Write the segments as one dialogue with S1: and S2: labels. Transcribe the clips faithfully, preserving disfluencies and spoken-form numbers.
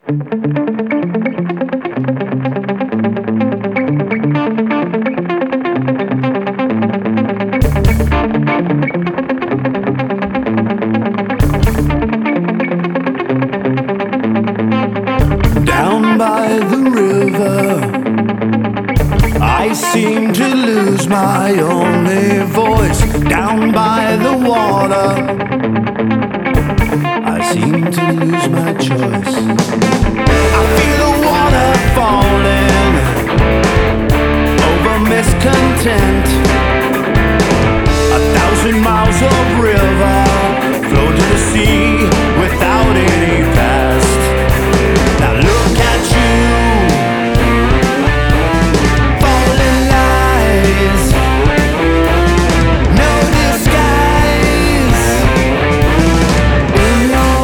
S1: Down by the river, I seem to lose my only voice. Down by the water, I seem to lose my choice. I feel the water falling over miscontent. A thousand miles of river flow to the sea without any past. Now look at you, falling lies, no disguise in your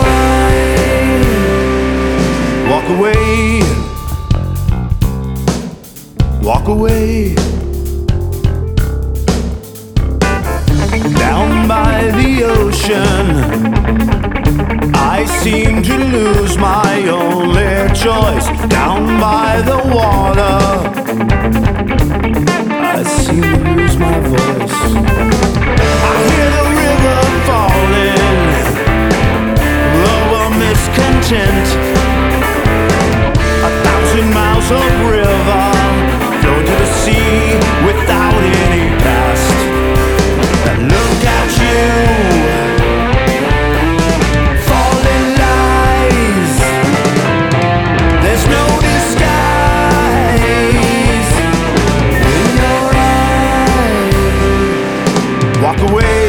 S1: eyes. Walk away, walk away. Down by the ocean, I seem to lose my only choice. Down by the water, I seem to lose my voice. I hear the river falling over miscontent. A thousand miles of river flow to the sea without any past. And look at you, falling lies, there's no disguise in your eyes. Walk away,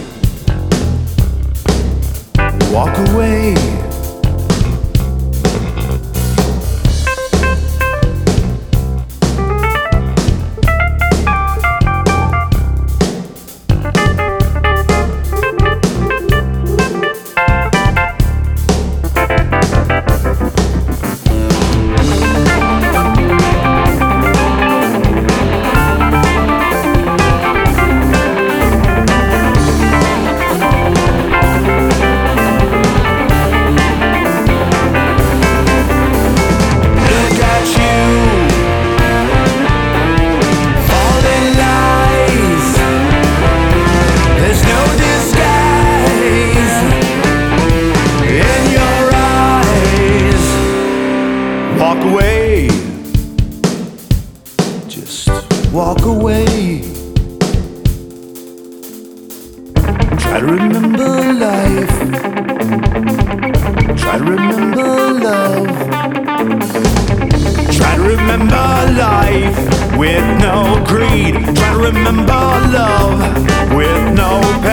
S1: walk away. Walk away, just walk away. Try to remember life, try to remember love, try to remember life with no greed, try to remember love with no pain.